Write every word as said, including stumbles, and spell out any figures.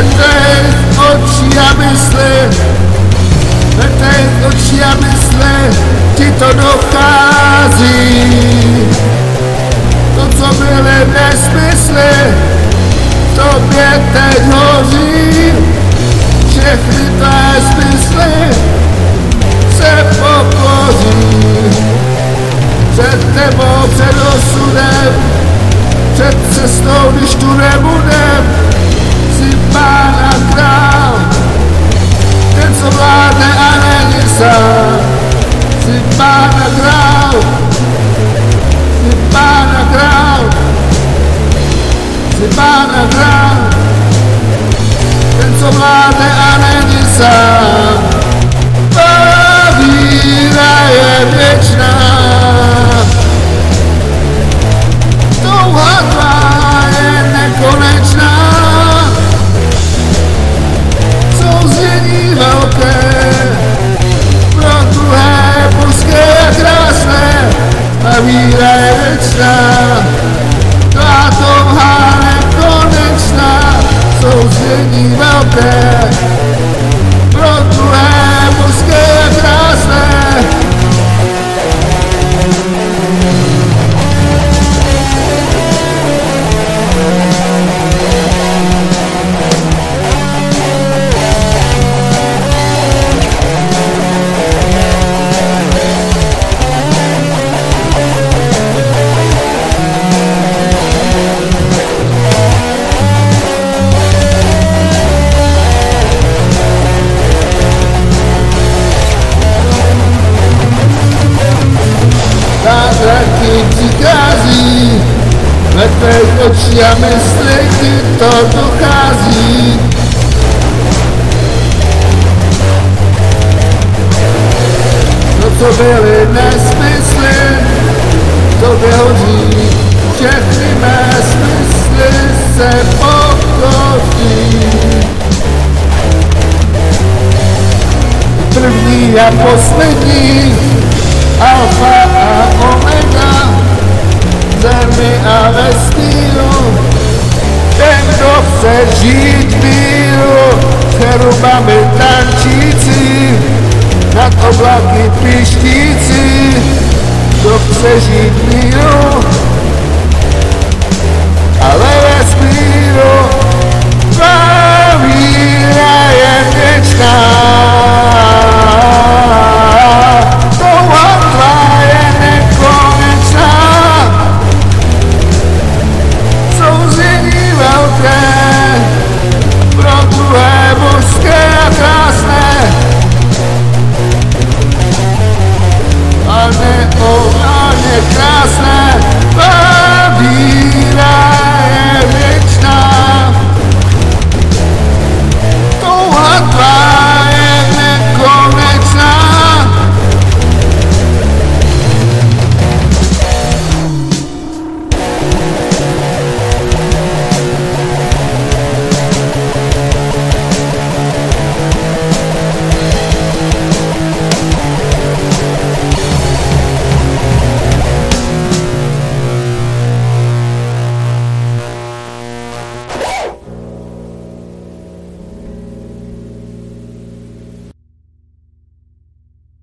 ve tvých očí a mysli, ve tvých očí a mysli ti to dochází. To, co byly nesmysly, v tobě teď hoří. Všechny tvé smysly se pokoří. Před tebou, před osudem, před cestou, když tu nebudem, jsi pán a král, ten, co vládne a není sám. Jsi pán a král, jsi pán a král, jsi pán a král, ten, co vládne a není sám. Tvá víra je věčná, touha tvá je nekonečná. Souznění velké, pro druhé božské a krásné, a víra je věčná, tvá touha nekonečná. Souznění velké, pro druhé božské a krásné. Zázraky přichází, ve tvých očí a mysli ti to dochází. To, co byly nesmysly, tobě hoří. Všechny mé smysly se pokoří. První a poslední, alfa a omega, zemi a vesmíru, ten, kdo chce žít v míru, cherubami tančící, nad oblaky pištící, kdo chce žít v míru,